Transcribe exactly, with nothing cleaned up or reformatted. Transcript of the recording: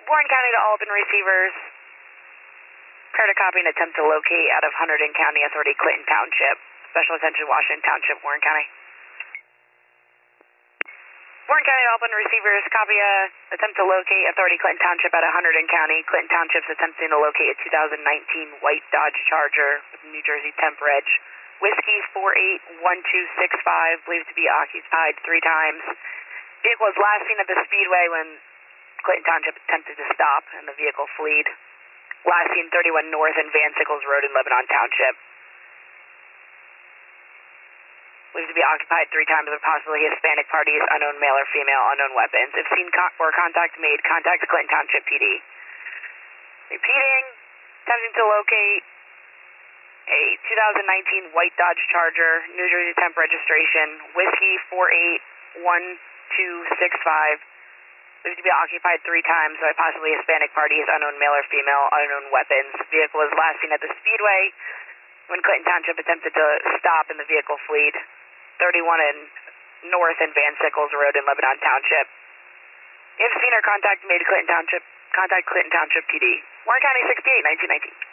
Warren County to Alton receivers. Prior to copy and attempt to locate out of Hunterdon County Authority, Clinton Township. Special attention, Washington Township, Warren County. Warren County to Alton receivers, copy a attempt to locate Authority, Clinton Township out of Hunterdon County. Clinton Township's attempting to locate a two thousand nineteen white Dodge Charger with New Jersey temp reg. Whiskey four eight one two six five, believed to be occupied three times. Vehicle was last seen at the Speedway when Clinton Township attempted to stop and the vehicle fled. Last seen thirty-one North and Van Sickles Road in Lebanon Township. Believed to be occupied three times with possibly Hispanic parties, unknown male or female, unknown weapons. If seen con or contact made, contact Clinton Township P D. Repeating, attempting to locate a two thousand nineteen white Dodge Charger, New Jersey temp registration, Whiskey four eight one two six five. Believed to be occupied three times by possibly Hispanic parties, unknown male or female, unknown weapons. Vehicle was last seen at the Speedway when Clinton Township attempted to stop and the vehicle fled. thirty-one in North and Van Sickles Road in Lebanon Township. If seen or contact made Clinton Township, contact Clinton Township P D. Warren County sixty-eight, nineteen nineteen.